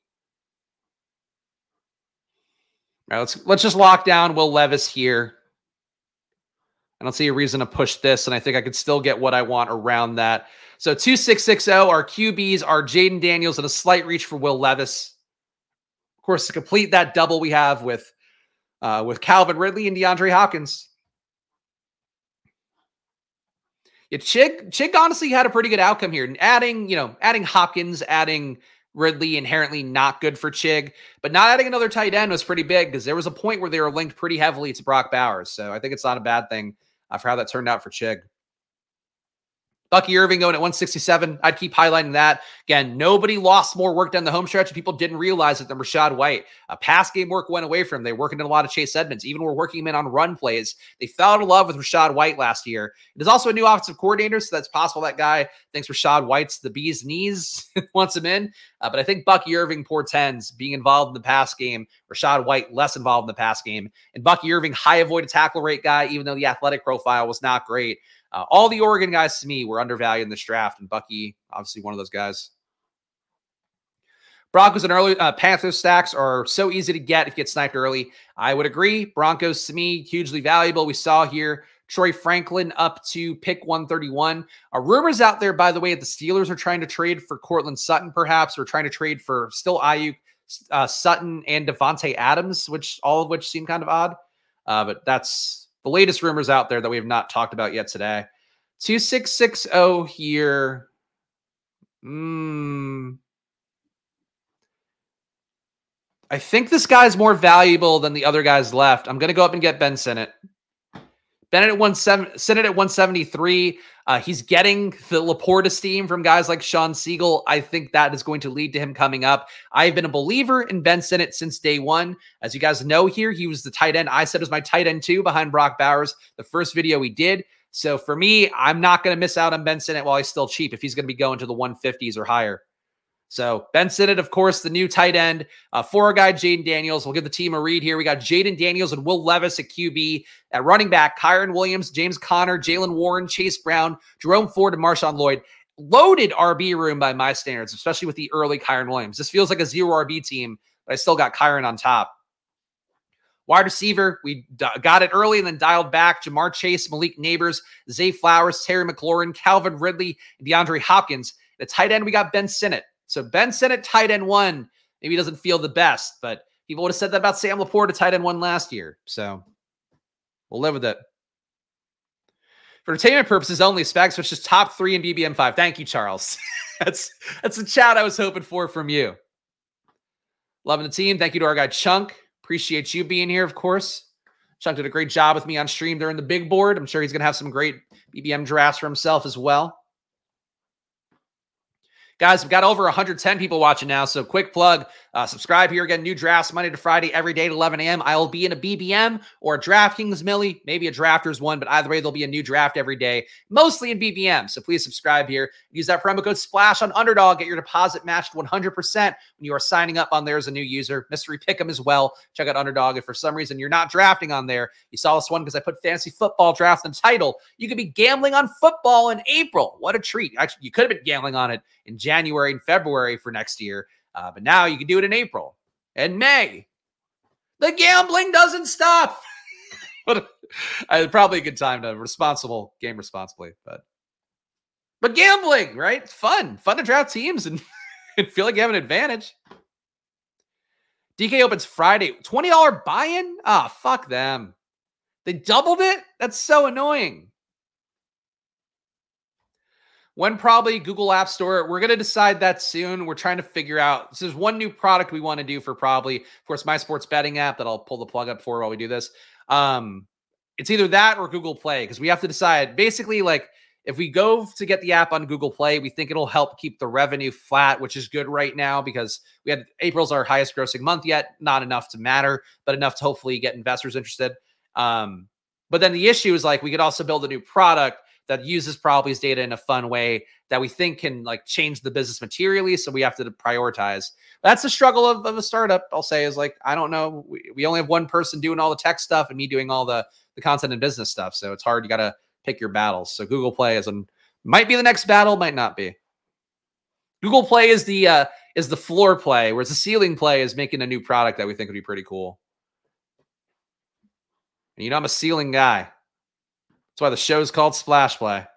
All right, let's let's just lock down Will Levis here. I don't see a reason to push this, and I think I could still get what I want around that. So two six six zero, our Q Bs are Jaden Daniels and a slight reach for Will Levis. Of course, to complete that double we have with Uh, with Calvin Ridley and DeAndre Hopkins. Yeah, Chig, Chig honestly had a pretty good outcome here. And adding, you know, adding Hopkins, adding Ridley, inherently not good for Chig. But not adding another tight end was pretty big because there was a point where they were linked pretty heavily to Brock Bowers. So I think it's not a bad thing uh, for how that turned out for Chig. Bucky Irving going at one sixty-seven. I'd keep highlighting that. Again, nobody lost more work down the home stretch. People didn't realize it than Rachaad White. A pass game work went away from him. They were working in a lot of Chase Edmonds. Even were working him in on run plays. They fell in love with Rachaad White last year. There's also a new offensive coordinator, so that's possible that guy thinks Rachaad White's the bee's knees, wants him in. Uh, but I think Bucky Irving portends being involved in the pass game. Rachaad White less involved in the pass game. And Bucky Irving, high avoided tackle rate guy, even though the athletic profile was not great. Uh, all the Oregon guys to me were undervalued in this draft, and Bucky, obviously one of those guys. Broncos and early uh, Panthers stacks are so easy to get if you get sniped early. I would agree. Broncos to me, hugely valuable. We saw here Troy Franklin up to pick one thirty-one. Uh, rumors out there, by the way, that the Steelers are trying to trade for Cortland Sutton, perhaps, or trying to trade for still Ayuk, uh, Sutton, and Devontae Adams, which all of which seem kind of odd. Uh, but that's the latest rumors out there that we have not talked about yet today. two six six zero here. Mm. I think this guy's more valuable than the other guys left. I'm going to go up and get Ben Sinnott. Bennett at one seven, Sinnott at one seventy-three. Uh, he's getting the Laporte esteem from guys like Shawn Siegele. I think that is going to lead to him coming up. I've been a believer in Ben Sinnott since day one. As you guys know here, he was the tight end I said was my tight end too behind Brock Bowers, the first video we did. So for me, I'm not going to miss out on Ben Sinnott while he's still cheap if he's going to be going to the one fifties or higher. So Ben Sinnott, of course, the new tight end uh, for our guy, Jayden Daniels. We'll give the team a read here. We got Jayden Daniels and Will Levis at Q B. At running back, Kyren Williams, James Conner, Jaylen Warren, Chase Brown, Jerome Ford, and Marshawn Lloyd. Loaded R B room by my standards, especially with the early Kyren Williams. This feels like a zero R B team, but I still got Kyren on top. Wide receiver, we d- got it early and then dialed back. Jamar Chase, Malik Neighbors, Zay Flowers, Terry McLaurin, Calvin Ridley, and DeAndre Hopkins. At tight end, we got Ben Sinnott. So Ben Sinnott, tight end one, maybe doesn't feel the best, but people would have said that about Sam Laporte, a tight end one last year. So we'll live with it. For entertainment purposes only, Spags, which is top three in B B M five. Thank you, Charles. that's that's the chat I was hoping for from you. Loving the team. Thank you to our guy Chunk. Appreciate you being here, of course. Chunk did a great job with me on stream during the big board. I'm sure he's going to have some great B B M drafts for himself as well. Guys, we've got over one hundred ten people watching now, so quick plug. Uh, subscribe here. Again, new drafts Monday to Friday, every day at eleven a.m. I will be in a B B M or a DraftKings Millie, maybe a Drafters one, but either way, there'll be a new draft every day, mostly in B B M. So please subscribe here. Use that promo code SPLASH on Underdog. Get your deposit matched one hundred percent when you are signing up on there as a new user. Mystery Pick'em as well. Check out Underdog. If for some reason you're not drafting on there, you saw this one because I put fantasy football draft in the title. You could be gambling on football in April. What a treat. Actually, you could have been gambling on it in January and February for next year. Uh, but now you can do it in April and May. The gambling doesn't stop. But uh, probably a good time to responsible game responsibly, but but gambling, right? It's fun, fun to draft teams and, and feel like you have an advantage. D K opens Friday, twenty dollars buy-in. Ah, fuck them. They doubled it. That's so annoying. When probably Google App Store, we're going to decide that soon. We're trying to figure out, so there's one new product we want to do for probably, of course, my sports betting app that I'll pull the plug up for while we do this. Um, it's either that or Google Play, because we have to decide. Basically, like, if we go to get the app on Google Play, we think it'll help keep the revenue flat, which is good right now because we had April's our highest grossing month yet. Not enough to matter, but enough to hopefully get investors interested. Um, but then the issue is, like, we could also build a new product that uses Probably's data in a fun way that we think can, like, change the business materially. So we have to prioritize. That's the struggle of, of a startup, I'll say, is like, I don't know. We, we only have one person doing all the tech stuff and me doing all the, the content and business stuff. So it's hard. You got to pick your battles. So Google Play is an, might be the next battle, might not be. Google Play is the, uh, is the floor play, whereas the ceiling play is making a new product that we think would be pretty cool. And you know, I'm a ceiling guy. That's why the show is called Splash Play.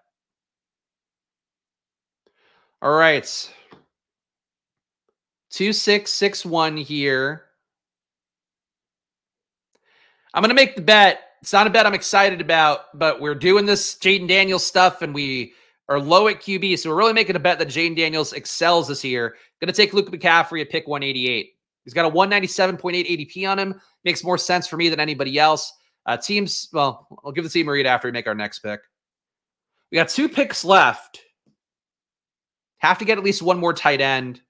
All right. two six six one here. I'm going to make the bet. It's not a bet I'm excited about, but we're doing this Jayden Daniels stuff, and we are low at Q B, so we're really making a bet that Jayden Daniels excels this year. Going to take Luke McCaffrey at pick one eighty-eight. He's got a one ninety-seven point eight A D P on him. Makes more sense for me than anybody else. Uh, teams, well, I'll give the team a read after we make our next pick. We got two picks left. Have to get at least one more tight end.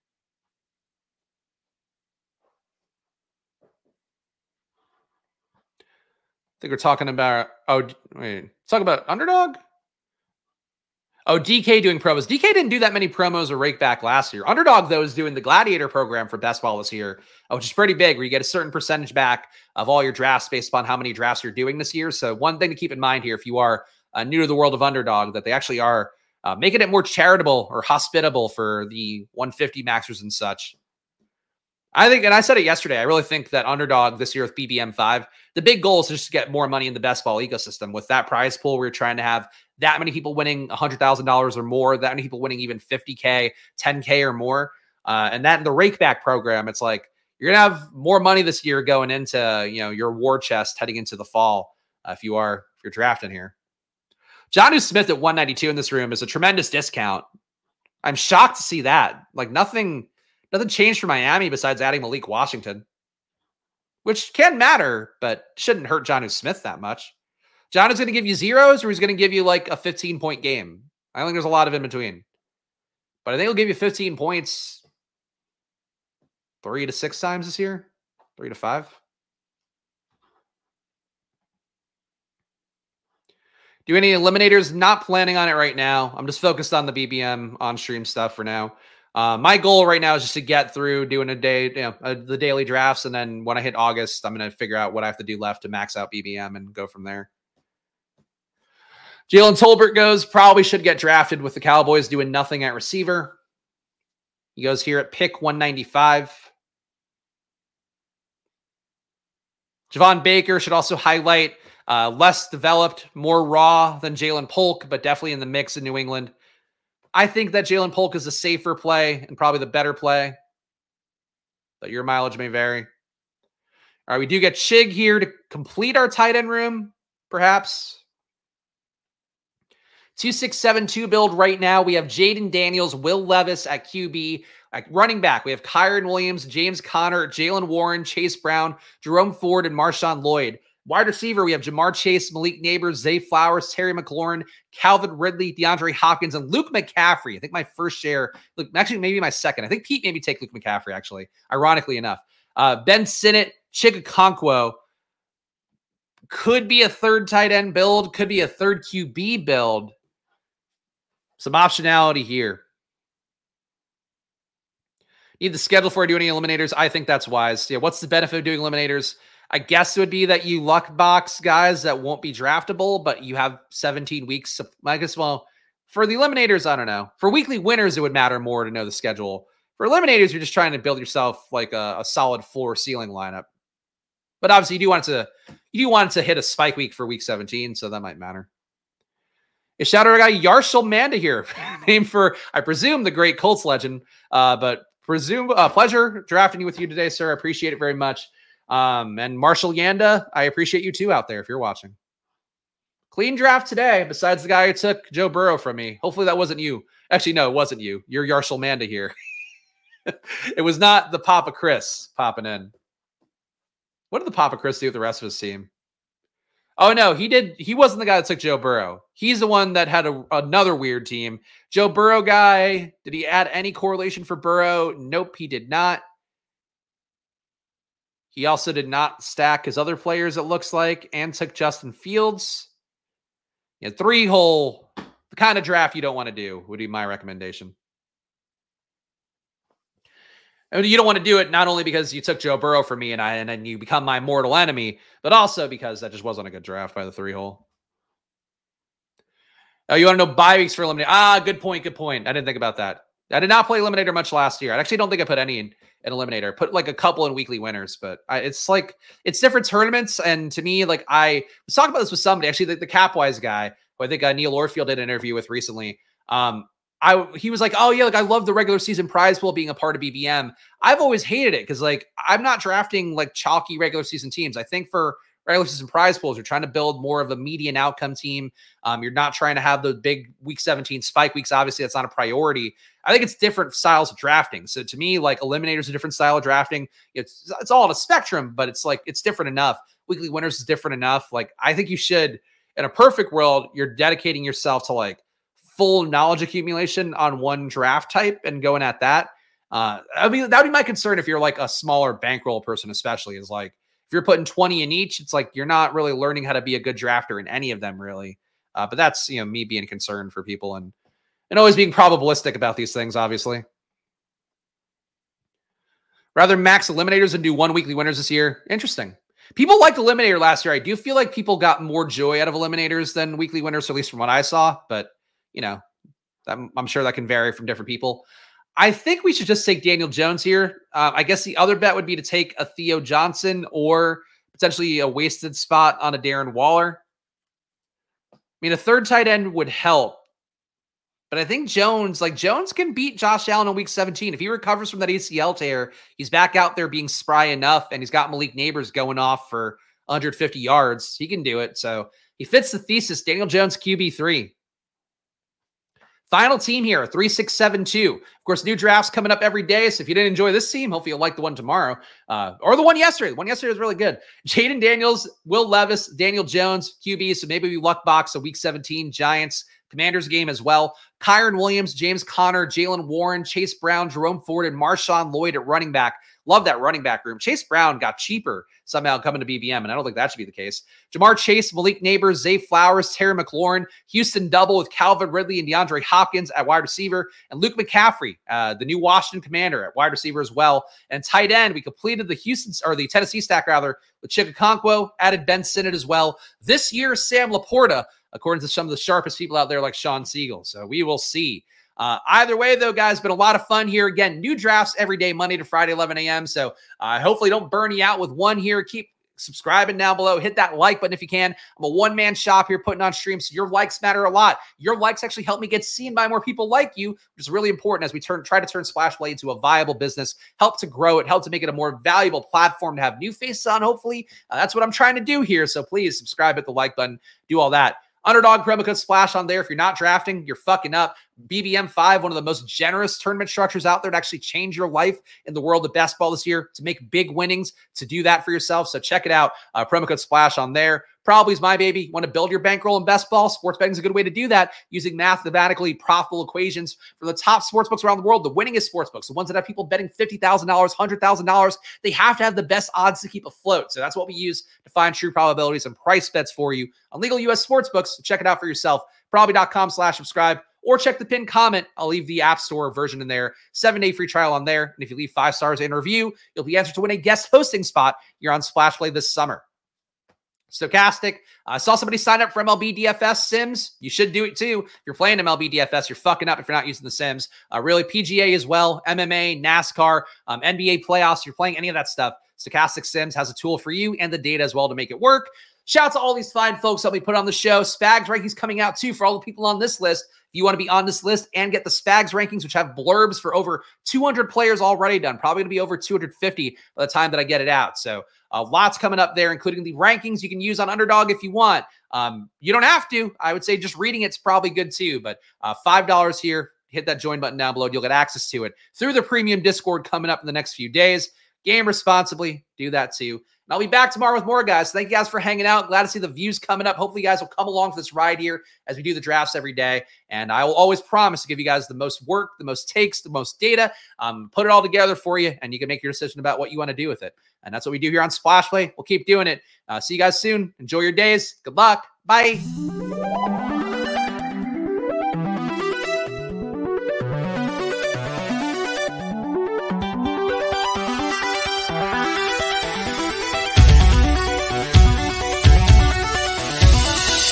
I think we're talking about, oh, wait, talk about Underdog? Oh, D K doing promos. D K didn't do that many promos or rake back last year. Underdog, though, is doing the Gladiator program for Best Ball this year, which is pretty big, where you get a certain percentage back of all your drafts based upon how many drafts you're doing this year. So one thing to keep in mind here, if you are uh, new to the world of Underdog, that they actually are uh, making it more charitable or hospitable for the one fifty maxers and such. I think, and I said it yesterday, I really think that Underdog this year with B B M five, the big goal is just to get more money in the best ball ecosystem. With that prize pool, we're trying to have that many people winning one hundred thousand dollars or more, that many people winning even fifty K, ten K or more. Uh, and that in the rakeback program, it's like, you're going to have more money this year going into, you know, your war chest heading into the fall. Uh, if you are, if you're drafting here. Jonnu Smith at one ninety-two in this room is a tremendous discount. I'm shocked to see that. Like nothing, nothing changed for Miami besides adding Malik Washington, which can matter, but shouldn't hurt Jonnu Smith that much. John is going to give you zeros, or he's going to give you like a fifteen point game. I don't think there's a lot of in between. But I think he'll give you fifteen points three to six times this year. Three to five. Do any eliminators? Not planning on it right now. I'm just focused on the B B M on-stream stuff for now. Uh, my goal right now is just to get through doing a day, you know, uh, the daily drafts. And then when I hit August, I'm going to figure out what I have to do left to max out B B M and go from there. Jalen Tolbert goes, probably should get drafted with the Cowboys doing nothing at receiver. He goes here at pick one ninety-five. Javon Baker should also highlight uh, less developed, more raw than Jalen Polk, but definitely in the mix in New England. I think that Jalen Polk is a safer play and probably the better play, but your mileage may vary. All right, we do get Chig here to complete our tight end room, perhaps. two six seven two build right now. We have Jaden Daniels, Will Levis at Q B. Like running back, we have Kyron Williams, James Conner, Jalen Warren, Chase Brown, Jerome Ford, and Marshawn Lloyd. Wide receiver, we have Jamar Chase, Malik Neighbors, Zay Flowers, Terry McLaurin, Calvin Ridley, DeAndre Hopkins, and Luke McCaffrey. I think my first share, look, actually maybe my second. I think Pete made me take Luke McCaffrey, actually, ironically enough. Uh, Ben Sinnott, Chig could be a third tight end build, could be a third Q B build. Some optionality here. Need the schedule for doing any eliminators. I think that's wise. Yeah, what's the benefit of doing eliminators? I guess it would be that you luck box guys that won't be draftable, but you have seventeen weeks. I guess, well, for the eliminators, I don't know. For weekly winners, it would matter more to know the schedule. For eliminators, you're just trying to build yourself like a, a solid floor ceiling lineup. But obviously, you do want it to you do want it to hit a spike week for week seventeen, so that might matter. A shout out to our guy Yarshel Manda here, named for, I presume, the great Colts legend. Uh, but presume uh, pleasure drafting with you today, sir. I appreciate it very much. Um, and Marshall Yanda, I appreciate you too out there if you're watching. Clean draft today, besides the guy who took Joe Burrow from me. Hopefully that wasn't you. Actually, no, it wasn't you. You're Yarshel Manda here. It was not the Papa Chris popping in. What did the Papa Chris do with the rest of his team? Oh, no, he did. He wasn't the guy that took Joe Burrow. He's the one that had a, another weird team. Joe Burrow guy, did he add any correlation for Burrow? Nope, he did not. He also did not stack his other players, it looks like, and took Justin Fields. Yeah, three hole, the kind of draft you don't want to do would be my recommendation. I mean, you don't want to do it not only because you took Joe Burrow from me and I, and then you become my mortal enemy, but also because that just wasn't a good draft by the three hole. Oh, you want to know bye weeks for Eliminator? Ah, good point, good point. I didn't think about that. I did not play Eliminator much last year. I actually don't think I put any in, in Eliminator. Put like a couple in weekly winners, but I, it's like, it's different tournaments. And to me, like I was talking about this with somebody, actually the, the Capwise guy, who I think uh, Neil Orfield did an interview with recently. Um, I he was like, oh yeah, like I love the regular season prize pool being a part of B B M. I've always hated it because like I'm not drafting like chalky regular season teams. I think for regular season prize pools, you're trying to build more of a median outcome team. Um, you're not trying to have the big week seventeen spike weeks. Obviously, that's not a priority. I think it's different styles of drafting. So to me, like Eliminator's a different style of drafting. It's it's all on a spectrum, but it's like it's different enough. Weekly winners is different enough. Like I think you should, in a perfect world, you're dedicating yourself to like full knowledge accumulation on one draft type and going at that. Uh, I mean, that would be my concern if you're like a smaller bankroll person, especially is like, if you're putting twenty in each, it's like, you're not really learning how to be a good drafter in any of them really. Uh, but that's, you know, me being concerned for people and, and always being probabilistic about these things, obviously. Rather max eliminators and do one weekly winners this year. Interesting. People liked Eliminator last year. I do feel like people got more joy out of eliminators than weekly winners, at least from what I saw, but you know, I'm, I'm sure that can vary from different people. I think we should just take Daniel Jones here. Uh, I guess the other bet would be to take a Theo Johnson or potentially a wasted spot on a Darren Waller. I mean, a third tight end would help, but I think Jones, like Jones can beat Josh Allen in week seventeen. If he recovers from that A C L tear, he's back out there being spry enough and he's got Malik Neighbors going off for one hundred fifty yards. He can do it. So he fits the thesis. Daniel Jones Q B three. Final team here, three six seven two. Of course, new drafts coming up every day. So if you didn't enjoy this team, hopefully you'll like the one tomorrow uh, or the one yesterday. The one yesterday was really good. Jaden Daniels, Will Levis, Daniel Jones, Q B. So maybe we luck box a week seventeen Giants Commanders game as well. Kyron Williams, James Conner, Jalen Warren, Chase Brown, Jerome Ford, and Marshawn Lloyd at running back. Love that running back room. Chase Brown got cheaper somehow coming to B B M, and I don't think that should be the case. Jamar Chase, Malik Neighbors, Zay Flowers, Terry McLaurin, Houston double with Calvin Ridley and DeAndre Hopkins at wide receiver, and Luke McCaffrey, uh, the new Washington Commander at wide receiver as well. And tight end, we completed the Houston or the Tennessee stack rather with Chikakonkwo, added Ben Sinnott as well. This year, Sam Laporta, according to some of the sharpest people out there like Sean Siegel. So we will see. Uh, either way, though, guys, been a lot of fun here. Again, new drafts every day, Monday to Friday, eleven a.m. So uh, hopefully don't burn you out with one here. Keep subscribing down below. Hit that like button if you can. I'm a one-man shop here putting on streams, so your likes matter a lot. Your likes actually help me get seen by more people like you, which is really important as we turn try to turn Splashplay into a viable business, help to grow it, help to make it a more valuable platform to have new faces on, hopefully. Uh, that's what I'm trying to do here, so please subscribe, hit the like button, do all that. Underdog promo code Splash on there. If you're not drafting, you're fucking up. B B M five, one of the most generous tournament structures out there to actually change your life in the world of basketball this year, to make big winnings, to do that for yourself. So check it out. Uh, promo code Splash on there. Probably is my baby. Want to build your bankroll in best ball? Sports betting is a good way to do that using mathematically profitable equations from the top sportsbooks around the world, the winningest sportsbooks, the ones that have people betting fifty thousand dollars, one hundred thousand dollars. They have to have the best odds to keep afloat. So that's what we use to find true probabilities and price bets for you on legal U S sportsbooks. So check it out for yourself. Probably.com slash subscribe. Or check the pinned comment. I'll leave the App Store version in there. Seven-day free trial on there. And if you leave five stars in review, you'll be entered to win a guest hosting spot. You're on Splash Play this summer. Stokastic. I uh, saw somebody sign up for M L B D F S Sims. You should do it too. If you're playing M L B D F S, you're fucking up if you're not using the Sims. Uh, really, P G A as well, M M A, NASCAR, um, N B A playoffs. If you're playing any of that stuff, Stokastic Sims has a tool for you and the data as well to make it work. Shout out to all these fine folks that we put on the show. Spags rankings coming out too for all the people on this list. If you want to be on this list and get the Spags rankings, which have blurbs for over two hundred players already done, probably going to be over two hundred fifty by the time that I get it out. So uh, lots coming up there, including the rankings you can use on Underdog if you want. Um, you don't have to. I would say just reading it's probably good too, but uh, five dollars here. Hit that join button down below. You'll get access to it through the premium Discord coming up in the next few days. Game responsibly. Do that too. And I'll be back tomorrow with more, guys. Thank you guys for hanging out. Glad to see the views coming up. Hopefully you guys will come along for this ride here as we do the drafts every day. And I will always promise to give you guys the most work, the most takes, the most data, um, put it all together for you, and you can make your decision about what you want to do with it. And that's what we do here on Splash Play. We'll keep doing it. Uh, see you guys soon. Enjoy your days. Good luck. Bye.